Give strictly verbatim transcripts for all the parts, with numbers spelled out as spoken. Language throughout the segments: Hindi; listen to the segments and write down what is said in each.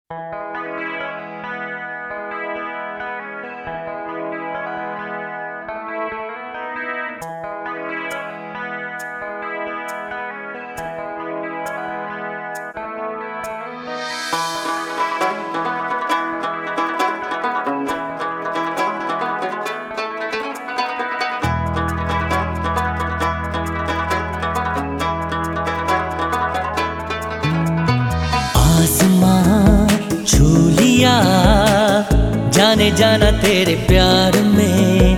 जाने जाना तेरे प्यार में,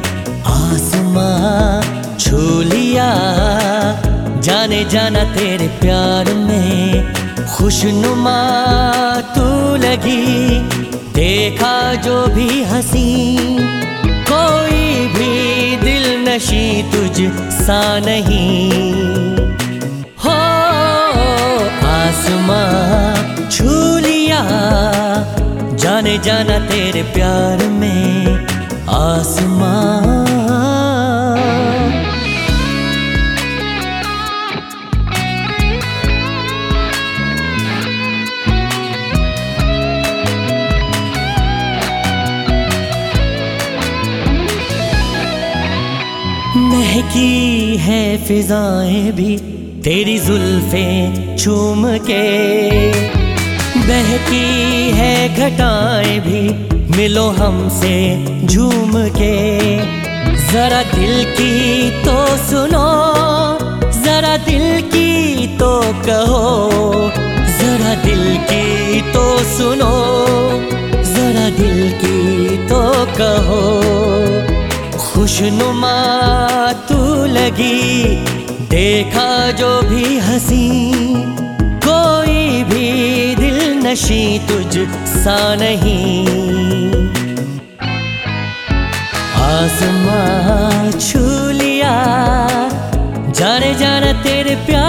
आसमां छू लिया जाने जाना तेरे प्यार में। खुशनुमा तू लगी, देखा जो भी हंसी, कोई भी दिल नशी तुझ सा नहीं। हो आसमां छू लिया जाने जाना तेरे प्यार में, आसमां। महकी है फिजाएं भी तेरी जुल्फें चूम के, बहकी है घटाएं भी मिलो हमसे झूम के। जरा दिल की तो सुनो, जरा दिल की तो कहो, जरा दिल की तो सुनो, जरा दिल की तो कहो। खुशनुमा तू लगी, देखा जो भी हंसी, कोई भी दिल नशी तुझ सा नहीं। आसमां छू लिया जाने जाना तेरे प्यार